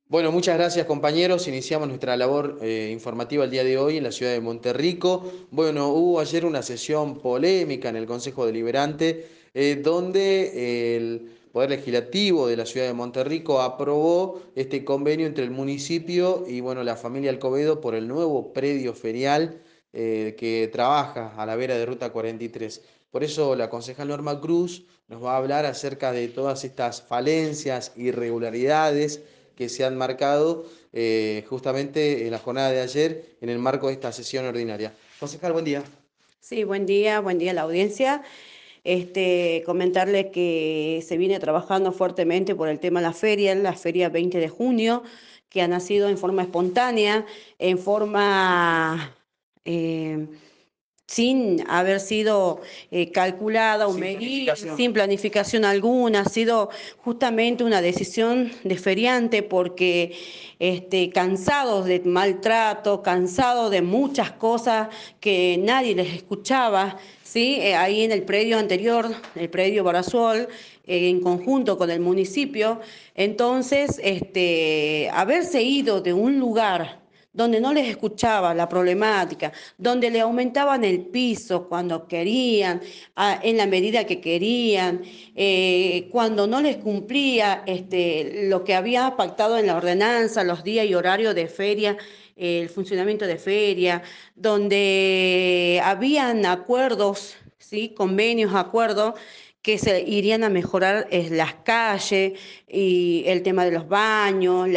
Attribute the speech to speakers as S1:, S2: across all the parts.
S1: Bueno, muchas gracias compañeros. Iniciamos nuestra labor informativa el día de hoy en la ciudad de Monterrico. Bueno, hubo ayer una sesión polémica en el Consejo Deliberante donde el Poder Legislativo de la ciudad de Monterrico aprobó este convenio entre el municipio y bueno, la familia Alcobedo por el nuevo predio ferial que trabaja a la vera de Ruta 43. Por eso la concejal Norma Cruz nos va a hablar acerca de todas estas falencias, irregularidades que se han marcado justamente en la jornada de ayer en el marco de esta sesión ordinaria. Concejal, buen día.
S2: Sí, buen día a la audiencia. Comentarles que se viene trabajando fuertemente por el tema de la feria 20 de junio, que ha nacido en forma espontánea, en forma eh, sin haber sido calculada o medida, sin planificación alguna. Ha sido justamente una decisión de feriante porque cansados de maltrato, cansados de muchas cosas que nadie les escuchaba, ¿sí? Ahí en el predio anterior, el predio Barasol, en conjunto con el municipio. Entonces, haberse ido de un lugar donde no les escuchaba la problemática, donde le aumentaban el piso cuando querían, en la medida que querían, cuando no les cumplía lo que había pactado en la ordenanza, los días y horarios de feria, el funcionamiento de feria, donde habían acuerdos, ¿sí? Convenios, acuerdos que se irían a mejorar las calles y el tema de los baños,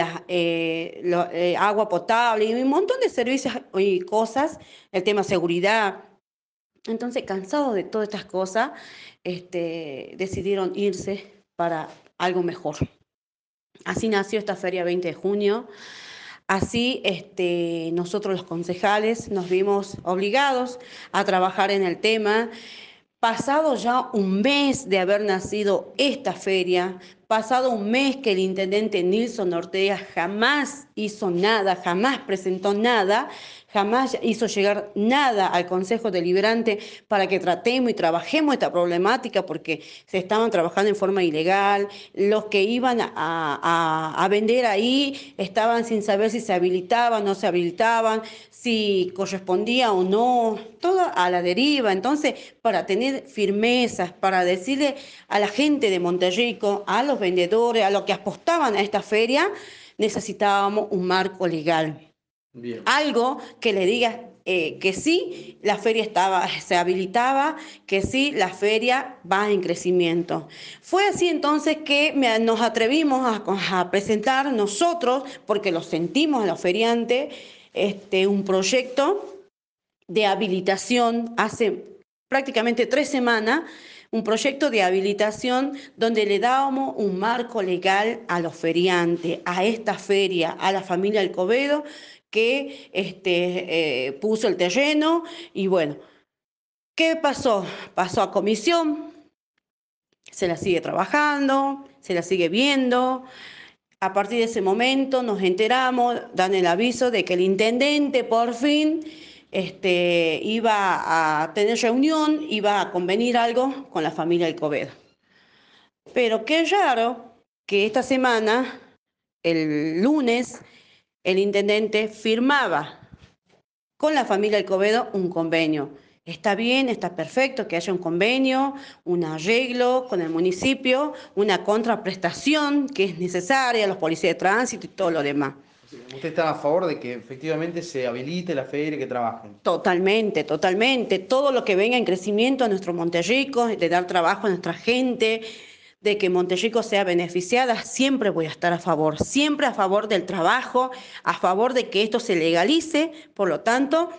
S2: agua potable y un montón de servicios y cosas, el tema seguridad. Entonces, cansados de todas estas cosas, decidieron irse para algo mejor. Así nació esta Feria 20 de junio. Así, nosotros los concejales nos vimos obligados a trabajar en el tema. Pasado ya un mes de haber nacido esta feria, pasado un mes que el intendente Nilson Ortega jamás hizo nada, jamás presentó nada, jamás hizo llegar nada al Consejo Deliberante para que tratemos y trabajemos esta problemática, porque se estaban trabajando en forma ilegal, los que iban a vender ahí estaban sin saber si se habilitaban, no se habilitaban, si correspondía o no, todo a la deriva. Entonces, para tener firmezas, para decirle a la gente de Monterrico, a los vendedores, a los que apostaban a esta feria, necesitábamos un marco legal.
S1: Bien.
S2: Algo que le diga que sí, la feria se habilitaba, que sí, la feria va en crecimiento. Fue así entonces que nos atrevimos a presentar nosotros, porque lo sentimos en los feriantes, un proyecto de habilitación hace prácticamente 3 semanas, un proyecto de habilitación donde le dábamos un marco legal a los feriantes, a esta feria, a la familia Alcobedo, que puso el terreno. Y bueno, ¿qué pasó? Pasó a comisión, se la sigue trabajando, se la sigue viendo. A partir de ese momento nos enteramos, dan el aviso de que el intendente por fin iba a tener reunión, iba a convenir algo con la familia Alcobedo. Pero qué raro que esta semana, el lunes, el intendente firmaba con la familia Alcobedo un convenio. Está bien, está perfecto que haya un convenio, un arreglo con el municipio, una contraprestación que es necesaria, los policías de tránsito y todo lo demás.
S1: ¿Usted está a favor de que efectivamente se habilite la feria y que trabajen?
S2: Totalmente, totalmente. Todo lo que venga en crecimiento a nuestro Monterrico, de dar trabajo a nuestra gente, de que Monterrico sea beneficiada, siempre voy a estar a favor, siempre a favor del trabajo, a favor de que esto se legalice. Por lo tanto,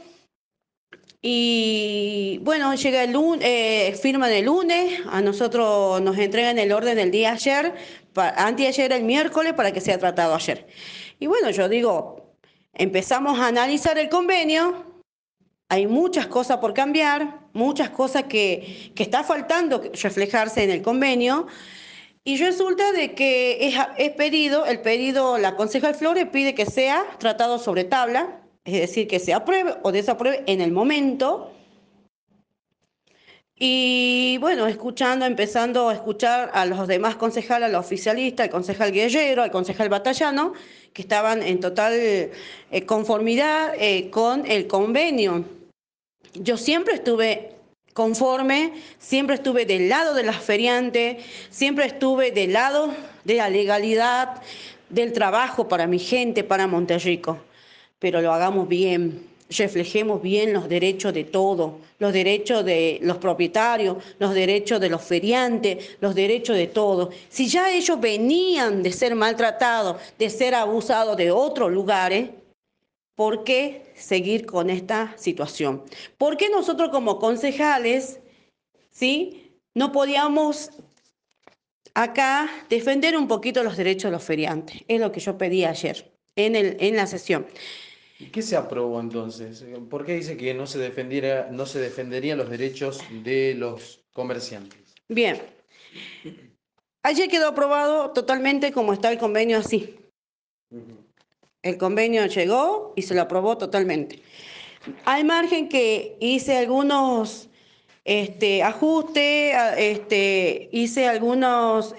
S2: y bueno, llega el lunes, firman el lunes, a nosotros nos entregan el orden del día ayer, anteayer el miércoles, para que sea tratado ayer. Y bueno, yo digo, empezamos a analizar el convenio, hay muchas cosas por cambiar, muchas cosas que está faltando reflejarse en el convenio, y resulta de que es pedido, la concejal Flores pide que sea tratado sobre tabla, es decir, que se apruebe o desapruebe en el momento. Y bueno, empezando a escuchar a los demás concejales, al oficialista, al concejal Guerrero, al concejal Batallano, que estaban en total conformidad con el convenio. Yo siempre estuve conforme, siempre estuve del lado de las feriantes, siempre estuve del lado de la legalidad, del trabajo para mi gente, para Monterrico. Pero lo hagamos bien, reflejemos bien los derechos de todos, los derechos de los propietarios, los derechos de los feriantes, los derechos de todos. Si ya ellos venían de ser maltratados, de ser abusados de otros lugares, ¿por qué seguir con esta situación? ¿Por qué nosotros como concejales, ¿sí?, no podíamos acá defender un poquito los derechos de los feriantes? Es lo que yo pedí ayer en la sesión.
S1: ¿Y qué se aprobó entonces? ¿Por qué dice que no se defenderían los derechos de los comerciantes?
S2: Bien, ayer quedó aprobado totalmente como está el convenio así. El convenio llegó y se lo aprobó totalmente. Al margen que hice algunos ajustes, hice algunos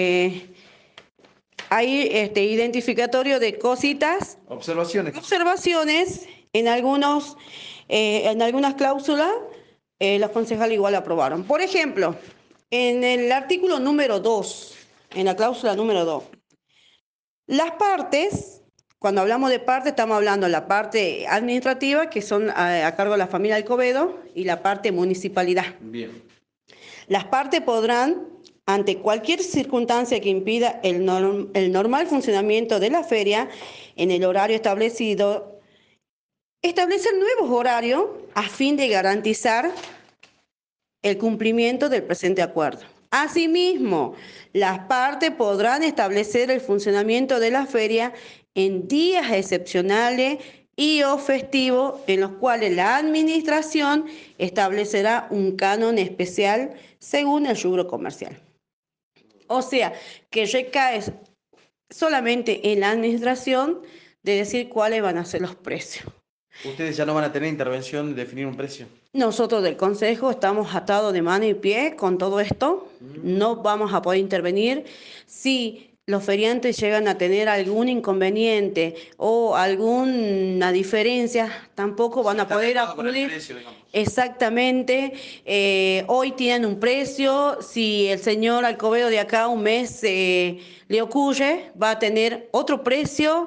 S2: identificatorios de cositas, observaciones en algunas cláusulas, los concejales igual aprobaron. Por ejemplo, en el artículo número 2, en la cláusula número 2, las partes, cuando hablamos de parte, estamos hablando de la parte administrativa, que son a cargo de la familia Alcobedo, y la parte municipalidad.
S1: Bien.
S2: Las partes podrán, ante cualquier circunstancia que impida el normal funcionamiento de la feria en el horario establecido, establecer nuevos horarios a fin de garantizar el cumplimiento del presente acuerdo. Asimismo, las partes podrán establecer el funcionamiento de la feria en días excepcionales y o festivos en los cuales la administración establecerá un canon especial según el rubro comercial. O sea, que recae solamente en la administración de decir cuáles van a ser los precios.
S1: ¿Ustedes ya no van a tener intervención de definir un precio?
S2: Nosotros del Consejo estamos atados de mano y pie con todo esto. No vamos a poder intervenir. Si los feriantes llegan a tener algún inconveniente o alguna diferencia, tampoco van a poder acudir. Exactamente. Hoy tienen un precio. Si el señor Alcobedo de acá un mes le ocurre, va a tener otro precio.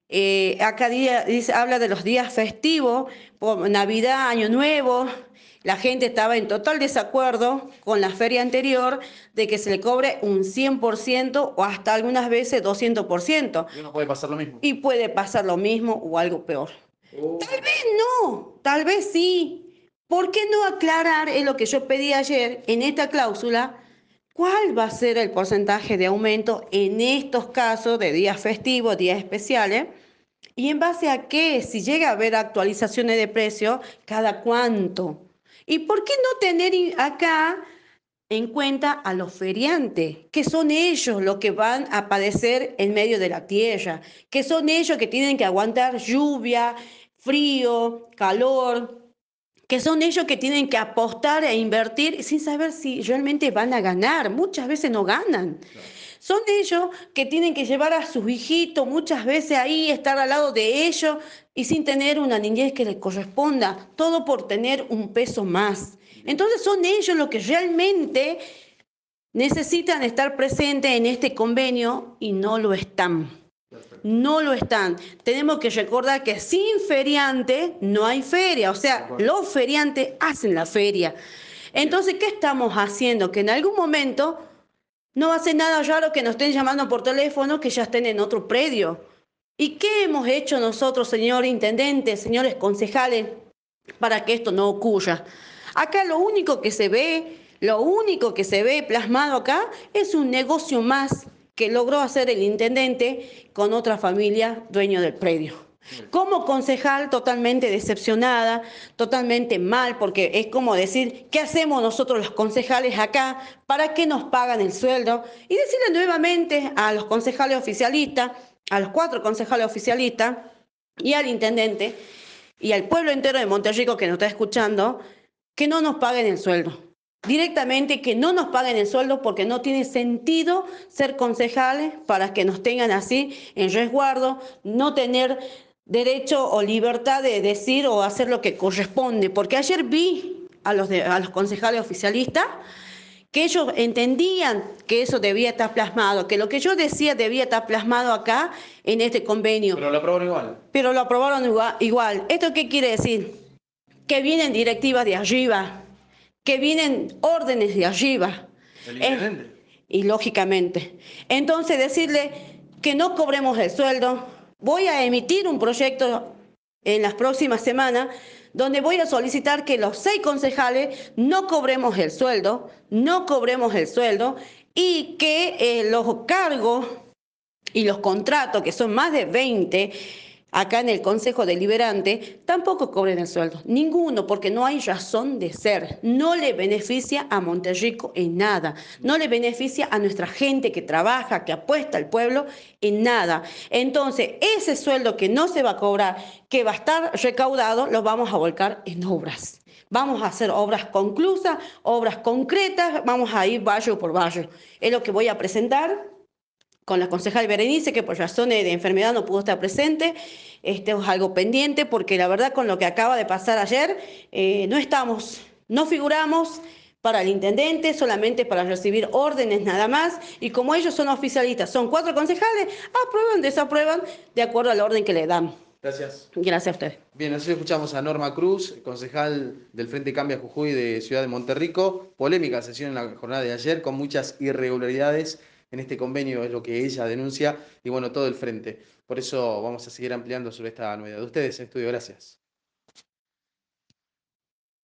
S2: Acá habla de los días festivos, por Navidad, Año Nuevo. La gente estaba en total desacuerdo con la feria anterior de que se le cobre un 100% o hasta algunas veces 200%.
S1: ¿Y no puede pasar lo mismo?
S2: Y puede pasar lo mismo o algo peor. Tal vez no, tal vez sí. ¿Por qué no aclarar, es lo que yo pedí ayer en esta cláusula, cuál va a ser el porcentaje de aumento en estos casos de días festivos, días especiales? ¿Y en base a qué? Si llega a haber actualizaciones de precio, ¿cada cuánto? ¿Y por qué no tener acá en cuenta a los feriantes, que son ellos los que van a padecer en medio de la tierra, que son ellos que tienen que aguantar lluvia, frío, calor, que son ellos que tienen que apostar e invertir sin saber si realmente van a ganar? Muchas veces no ganan. Claro. Son ellos que tienen que llevar a sus hijitos muchas veces ahí, estar al lado de ellos y sin tener una niñez que les corresponda, todo por tener un peso más. Entonces son ellos los que realmente necesitan estar presentes en este convenio y no lo están. No lo están. Tenemos que recordar que sin feriante no hay feria, o sea, los feriantes hacen la feria. Entonces, ¿qué estamos haciendo? Que en algún momento no va a ser nada raro que nos estén llamando por teléfono, que ya estén en otro predio. ¿Y qué hemos hecho nosotros, señor intendente, señores concejales, para que esto no ocurra? Acá lo único que se ve plasmado acá es un negocio más que logró hacer el intendente con otra familia dueño del predio. Como concejal totalmente decepcionada, totalmente mal, porque es como decir, ¿qué hacemos nosotros los concejales acá? ¿Para qué nos pagan el sueldo? Y decirle nuevamente a los concejales oficialistas, a los 4 concejales oficialistas y al intendente y al pueblo entero de Monterrico que nos está escuchando, que no nos paguen el sueldo. directamente que no nos paguen el sueldo porque no tiene sentido ser concejales para que nos tengan así en resguardo, no tener derecho o libertad de decir o hacer lo que corresponde. Porque ayer vi a los concejales oficialistas que ellos entendían que eso debía estar plasmado, que lo que yo decía debía estar plasmado acá en este convenio.
S1: Pero lo aprobaron igual.
S2: Pero lo aprobaron igual. ¿Esto qué quiere decir? Que vienen directivas de arriba, que vienen órdenes de arriba.
S1: ¿El intendente?
S2: Y lógicamente. Entonces decirle que no cobremos el sueldo. Voy a emitir un proyecto en las próximas semanas donde voy a solicitar que los 6 concejales no cobremos el sueldo, no cobremos el sueldo y que los cargos y los contratos, que son más de 20, acá en el Consejo Deliberante, tampoco cobren el sueldo. Ninguno, porque no hay razón de ser. No le beneficia a Monterrico en nada. No le beneficia a nuestra gente que trabaja, que apuesta al pueblo, en nada. Entonces, ese sueldo que no se va a cobrar, que va a estar recaudado, lo vamos a volcar en obras. Vamos a hacer obras conclusas, obras concretas, vamos a ir barrio por barrio. Es lo que voy a presentar con la concejal Berenice, que por razones de enfermedad no pudo estar presente. Este es algo pendiente porque la verdad con lo que acaba de pasar ayer, no figuramos para el intendente, solamente para recibir órdenes nada más, y como ellos son oficialistas, son 4 concejales, aprueban, desaprueban, de acuerdo al orden que le dan.
S1: Gracias.
S2: Gracias a ustedes.
S1: Bien, así escuchamos a Norma Cruz, concejal del Frente Cambia Jujuy de Ciudad de Monterrico. Polémica sesión en la jornada de ayer, con muchas irregularidades en este convenio, es lo que ella denuncia, y bueno, todo el frente. Por eso vamos a seguir ampliando sobre esta novedad. Ustedes, estudio, gracias.